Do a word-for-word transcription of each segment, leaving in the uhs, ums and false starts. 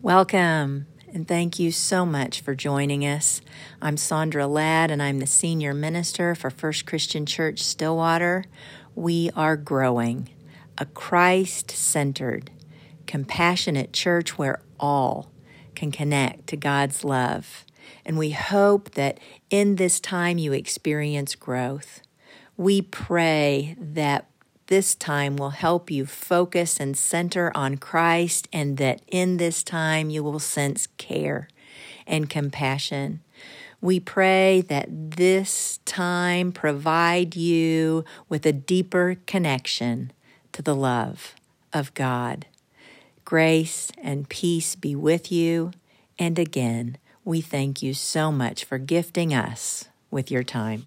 Welcome, and thank you so much for joining us. I'm Sandra Ladd, and I'm the Senior Minister for First Christian Church Stillwater. We are growing, a Christ-centered, compassionate church where all can connect to God's love. And we hope that in this time you experience growth. We pray that this time will help you focus and center on Christ, and that in this time you will sense care and compassion. We pray that this time provide you with a deeper connection to the love of God. Grace and peace be with you. And again, we thank you so much for gifting us with your time.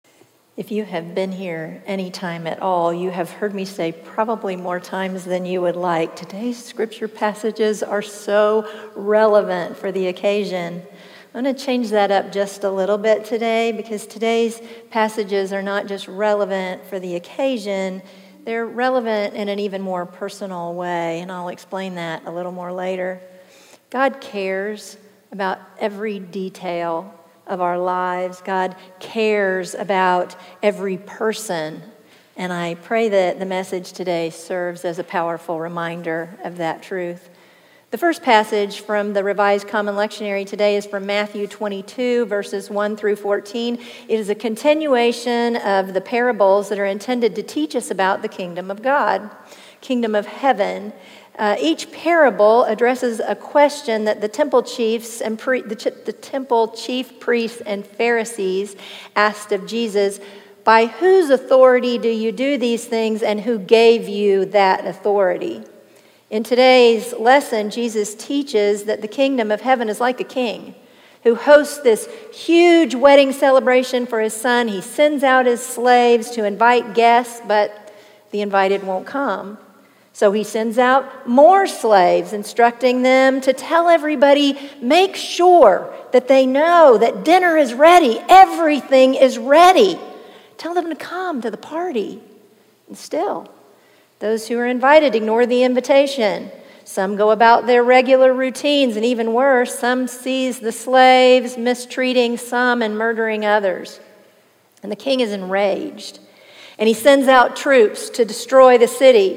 If you have been here any time at all, you have heard me say probably more times than you would like, today's scripture passages are so relevant for the occasion. I'm going to change that up just a little bit today, because today's passages are not just relevant for the occasion, they're relevant in an even more personal way, and I'll explain that a little more later. God cares about every detail of our lives. God cares about every person. And I pray that the message today serves as a powerful reminder of that truth. The first passage from the Revised Common Lectionary today is from Matthew twenty-two, verses one through fourteen. It is a continuation of the parables that are intended to teach us about the kingdom of God, kingdom of heaven. Uh, each parable addresses a question that the temple chiefs and pre- the, ch- the temple chief priests and Pharisees asked of Jesus. By whose authority do you do these things, and who gave you that authority? In today's lesson, Jesus teaches that the kingdom of heaven is like a king who hosts this huge wedding celebration for his son. He sends out his slaves to invite guests, but the invited won't come. So he sends out more slaves, instructing them to tell everybody, make sure that they know that dinner is ready, everything is ready. Tell them to come to the party. And still, those who are invited ignore the invitation. Some go about their regular routines, and even worse, some seize the slaves, mistreating some and murdering others. And the king is enraged, and he sends out troops to destroy the city.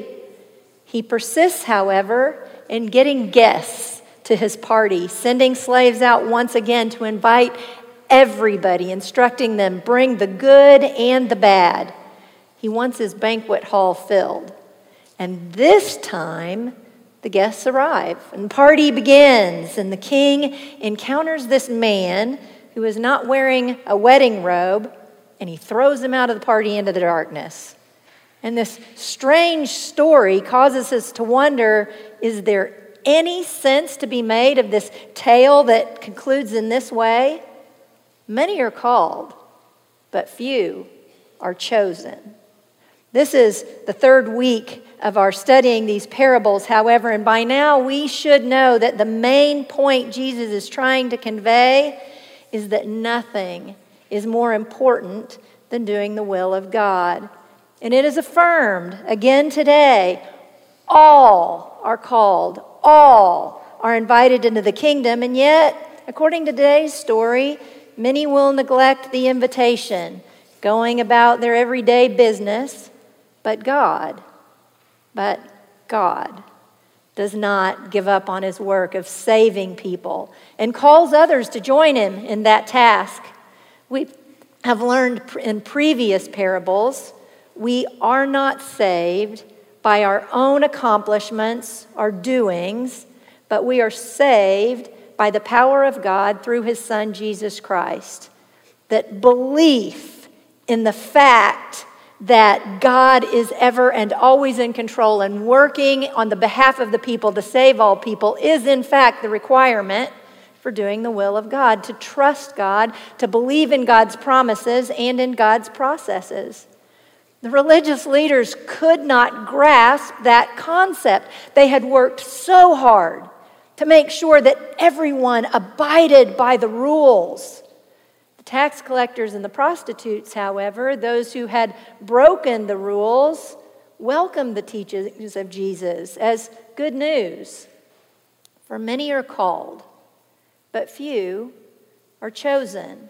He persists, however, in getting guests to his party, sending slaves out once again to invite everybody, instructing them, bring the good and the bad. He wants his banquet hall filled. And this time, the guests arrive, and the party begins, and the king encounters this man who is not wearing a wedding robe, and he throws him out of the party into the darkness. And this strange story causes us to wonder, is there any sense to be made of this tale that concludes in this way? Many are called, but few are chosen. This is the third week of our studying these parables, however, and by now we should know that the main point Jesus is trying to convey is that nothing is more important than doing the will of God. And it is affirmed again today, all are called, all are invited into the kingdom, and yet, according to today's story, many will neglect the invitation, going about their everyday business, but God, but God does not give up on his work of saving people and calls others to join him in that task. We have learned in previous parables, we are not saved by our own accomplishments or doings, but we are saved by the power of God through his Son, Jesus Christ. That belief in the fact that God is ever and always in control and working on the behalf of the people to save all people is in fact the requirement for doing the will of God, to trust God, to believe in God's promises and in God's processes. The religious leaders could not grasp that concept. They had worked so hard to make sure that everyone abided by the rules. The tax collectors and the prostitutes, however, those who had broken the rules, welcomed the teachings of Jesus as good news. For many are called, but few are chosen.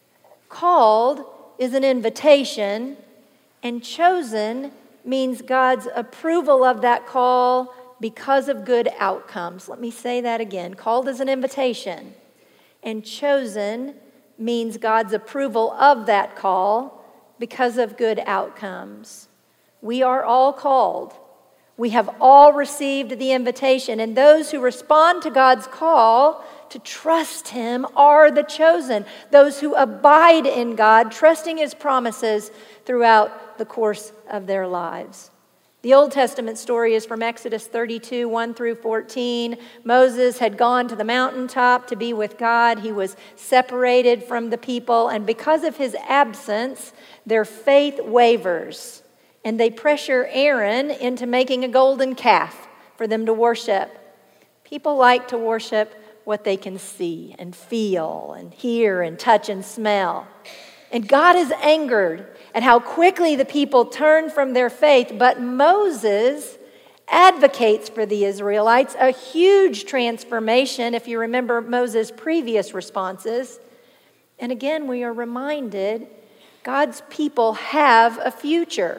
Called is an invitation, and chosen means God's approval of that call because of good outcomes. Let me say that again. Called is an invitation, and chosen means God's approval of that call because of good outcomes. We are all called. We have all received the invitation, and those who respond to God's call to trust Him are the chosen, those who abide in God, trusting His promises throughout the course of their lives. The Old Testament story is from Exodus thirty-two, one through fourteen. Moses had gone to the mountaintop to be with God. He was separated from the people, and because of his absence, their faith wavers, and they pressure Aaron into making a golden calf for them to worship. People like to worship what they can see and feel and hear and touch and smell. And God is angered at how quickly the people turn from their faith, but Moses advocates for the Israelites a huge transformation, if you remember Moses' previous responses. And again, we are reminded God's people have a future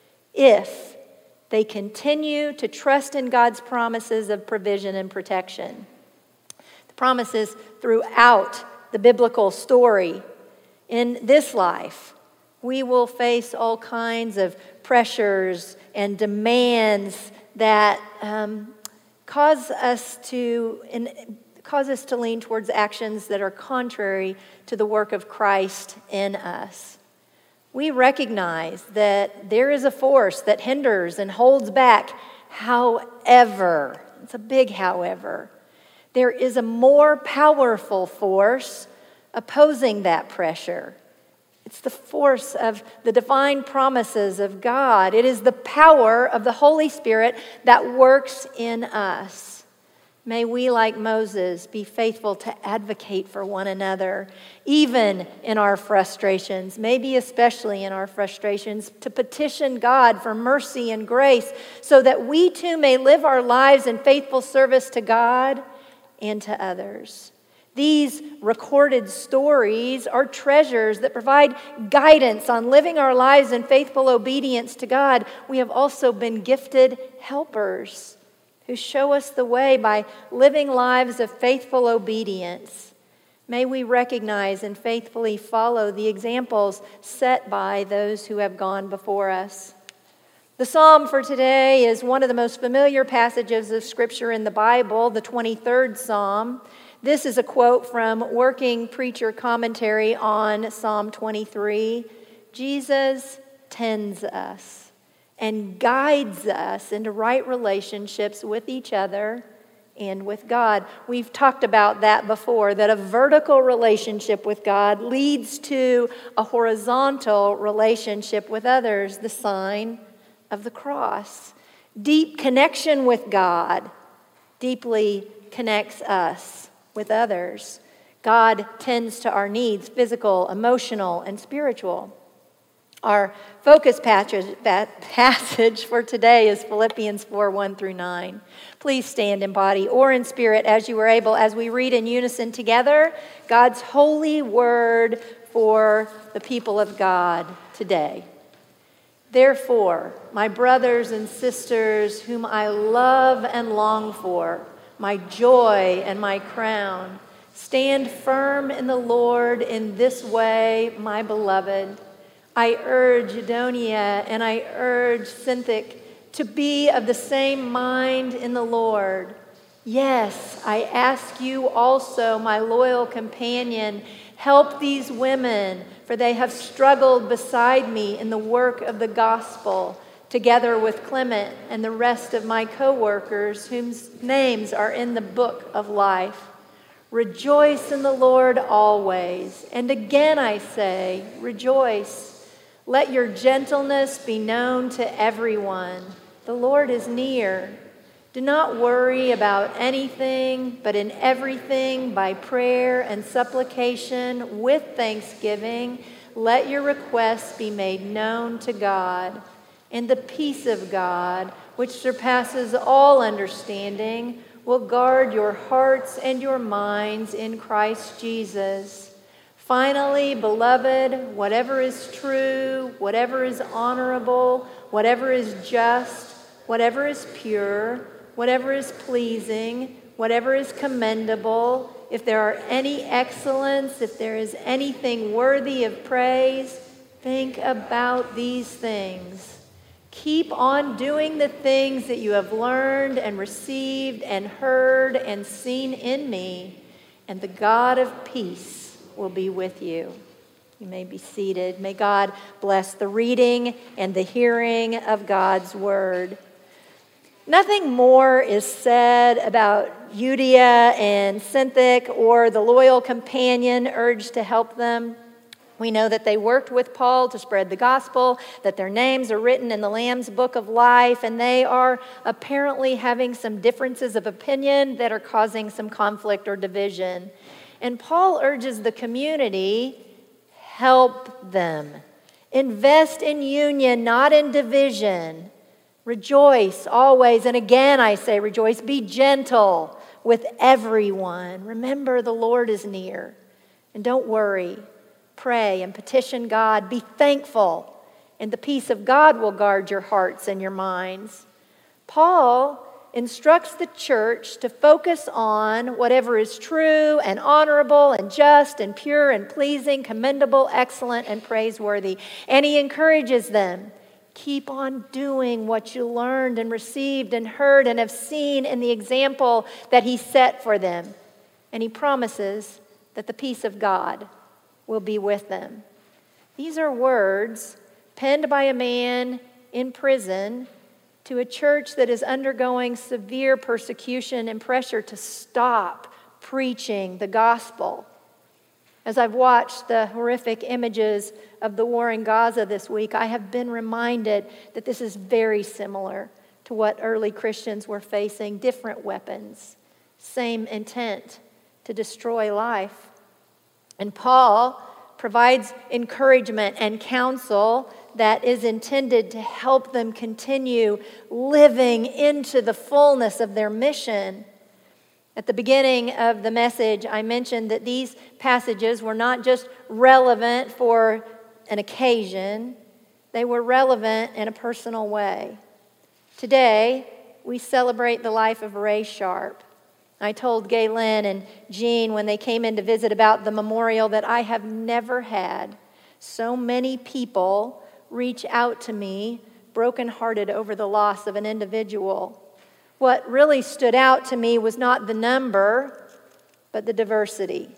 if they continue to trust in God's promises of provision and protection. The promises throughout the biblical story. In this life, we will face all kinds of pressures and demands that um, cause us to in, cause us to lean towards actions that are contrary to the work of Christ in us. We recognize that there is a force that hinders and holds back. However, it's a big however, there is a more powerful force opposing that pressure. It's the force of the divine promises of God. It is the power of the Holy Spirit that works in us. May we, like Moses, be faithful to advocate for one another, even in our frustrations, maybe especially in our frustrations, to petition God for mercy and grace so that we too may live our lives in faithful service to God and to others. These recorded stories are treasures that provide guidance on living our lives in faithful obedience to God. We have also been gifted helpers who show us the way by living lives of faithful obedience. May we recognize and faithfully follow the examples set by those who have gone before us. The psalm for today is one of the most familiar passages of Scripture in the Bible, the twenty-third Psalm. This is a quote from Working Preacher Commentary on Psalm twenty-three. Jesus tends us and guides us into right relationships with each other and with God. We've talked about that before, that a vertical relationship with God leads to a horizontal relationship with others, the sign of the cross. Deep connection with God deeply connects us with others. God tends to our needs, physical, emotional, and spiritual. Our focus passage, passage for today is Philippians four, one through nine. Please stand in body or in spirit as you are able as we read in unison together God's holy word for the people of God today. Therefore, my brothers and sisters, whom I love and long for, my joy and my crown, stand firm in the Lord in this way, my beloved. I urge Euodia and I urge Syntyche to be of the same mind in the Lord. Yes, I ask you also, my loyal companion, help these women, for they have struggled beside me in the work of the gospel, together with Clement and the rest of my co-workers, whose names are in the book of life. Rejoice in the Lord always. And again I say, rejoice. Let your gentleness be known to everyone. The Lord is near. Do not worry about anything, but in everything, by prayer and supplication, with thanksgiving, let your requests be made known to God. And the peace of God, which surpasses all understanding, will guard your hearts and your minds in Christ Jesus. Finally, beloved, whatever is true, whatever is honorable, whatever is just, whatever is pure, whatever is pleasing, whatever is commendable, if there are any excellence, if there is anything worthy of praise, think about these things. Keep on doing the things that you have learned and received and heard and seen in me, and the God of peace will be with you. You may be seated. May God bless the reading and the hearing of God's word. Nothing more is said about Euodia and Syntyche or the loyal companion urged to help them. We know that they worked with Paul to spread the gospel, that their names are written in the Lamb's Book of Life, and they are apparently having some differences of opinion that are causing some conflict or division. And Paul urges the community, help them. Invest in union, not in division. Rejoice always, and again I say rejoice. Be gentle with everyone. Remember the Lord is near. And don't worry. Pray and petition God. Be thankful, and the peace of God will guard your hearts and your minds. Paul instructs the church to focus on whatever is true and honorable and just and pure and pleasing, commendable, excellent, and praiseworthy. And he encourages them, keep on doing what you learned and received and heard and have seen in the example that he set for them. And he promises that the peace of God will be with them. These are words penned by a man in prison to a church that is undergoing severe persecution and pressure to stop preaching the gospel. As I've watched the horrific images of the war in Gaza this week, I have been reminded that this is very similar to what early Christians were facing. Different weapons, same intent to destroy life. And Paul provides encouragement and counsel that is intended to help them continue living into the fullness of their mission. At the beginning of the message, I mentioned that these passages were not just relevant for an occasion, they were relevant in a personal way. Today, we celebrate the life of Ray Sharp. I told Galen and Jean when they came in to visit about the memorial that I have never had so many people reach out to me, brokenhearted over the loss of an individual. What really stood out to me was not the number, but the diversity.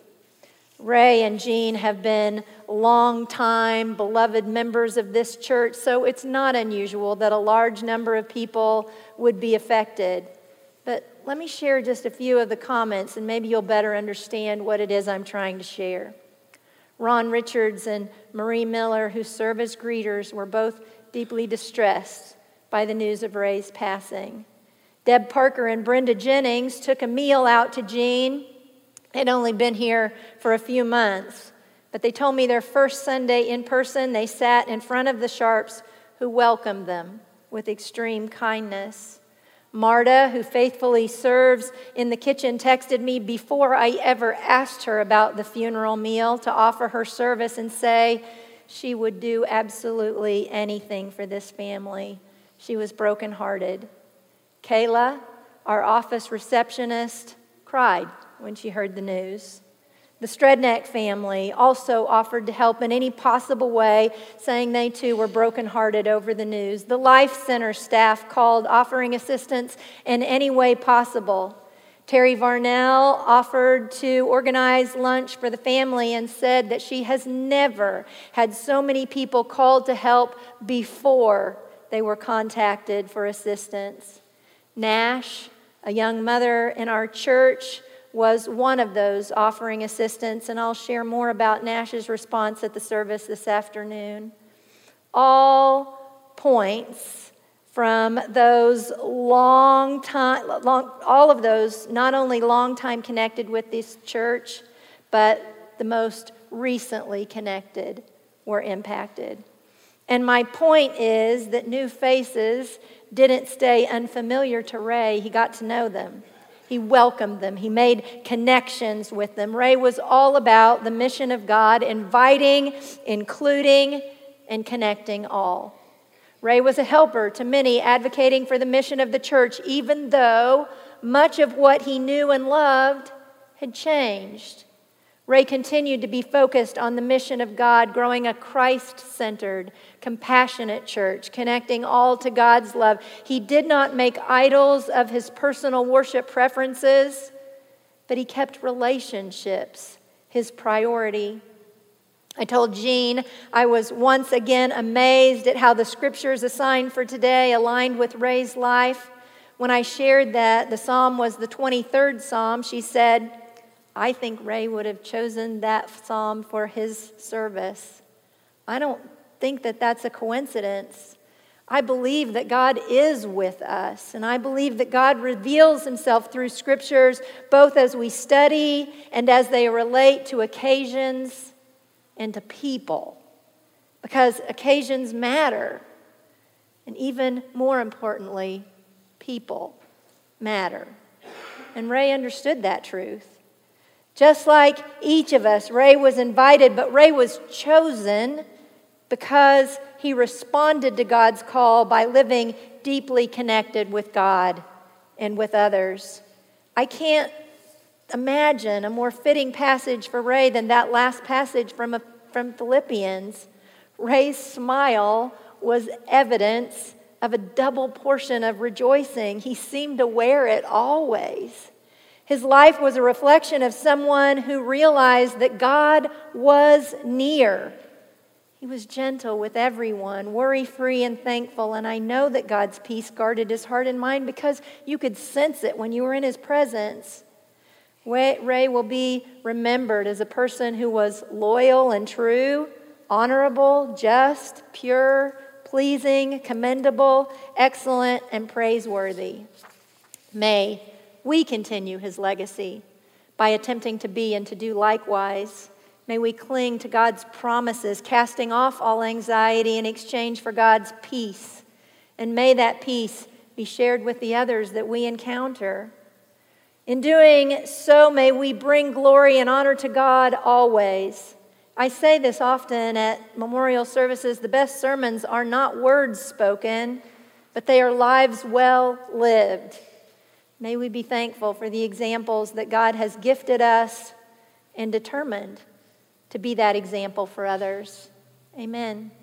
Ray and Jean have been long-time beloved members of this church, so it's not unusual that a large number of people would be affected. But let me share just a few of the comments, and maybe you'll better understand what it is I'm trying to share. Ron Richards and Marie Miller, who serve as greeters, were both deeply distressed by the news of Ray's passing. Deb Parker and Brenda Jennings took a meal out to Jean. They'd only been here for a few months, but they told me their first Sunday in person, they sat in front of the Sharps, who welcomed them with extreme kindness. Marta, who faithfully serves in the kitchen, texted me before I ever asked her about the funeral meal to offer her service and say she would do absolutely anything for this family. She was brokenhearted. Kayla, our office receptionist, cried when she heard the news. The Stredneck family also offered to help in any possible way, saying they too were brokenhearted over the news. The Life Center staff called, offering assistance in any way possible. Terry Varnell offered to organize lunch for the family and said that she has never had so many people called to help before they were contacted for assistance. Nash, a young mother in our church, was one of those offering assistance, and I'll share more about Nash's response at the service this afternoon. All points from those long time, long, all of those not only long time connected with this church, but the most recently connected were impacted. And my point is that new faces didn't stay unfamiliar to Ray. He got to know them. He welcomed them. He made connections with them. Ray was all about the mission of God, inviting, including, and connecting all. Ray was a helper to many, advocating for the mission of the church, even though much of what he knew and loved had changed. Ray continued to be focused on the mission of God, growing a Christ-centered, compassionate church, connecting all to God's love. He did not make idols of his personal worship preferences, but he kept relationships his priority. I told Jean I was once again amazed at how the scriptures assigned for today aligned with Ray's life. When I shared that the psalm was the twenty-third psalm, she said, I think Ray would have chosen that psalm for his service. I don't think that that's a coincidence. I believe that God is with us, and I believe that God reveals himself through scriptures, both as we study and as they relate to occasions and to people, because occasions matter, and even more importantly, people matter. And Ray understood that truth. Just like each of us, Ray was invited, but Ray was chosen because he responded to God's call by living deeply connected with God and with others. I can't imagine a more fitting passage for Ray than that last passage from, a, from Philippians. Ray's smile was evidence of a double portion of rejoicing. He seemed to wear it always. His life was a reflection of someone who realized that God was near. He was gentle with everyone, worry-free and thankful, and I know that God's peace guarded his heart and mind because you could sense it when you were in his presence. Ray will be remembered as a person who was loyal and true, honorable, just, pure, pleasing, commendable, excellent, and praiseworthy. May we continue his legacy by attempting to be and to do likewise. May we cling to God's promises, casting off all anxiety in exchange for God's peace. And may that peace be shared with the others that we encounter. In doing so, may we bring glory and honor to God always. I say this often at memorial services. The best sermons are not words spoken, but they are lives well lived. May we be thankful for the examples that God has gifted us and determined to be that example for others. Amen.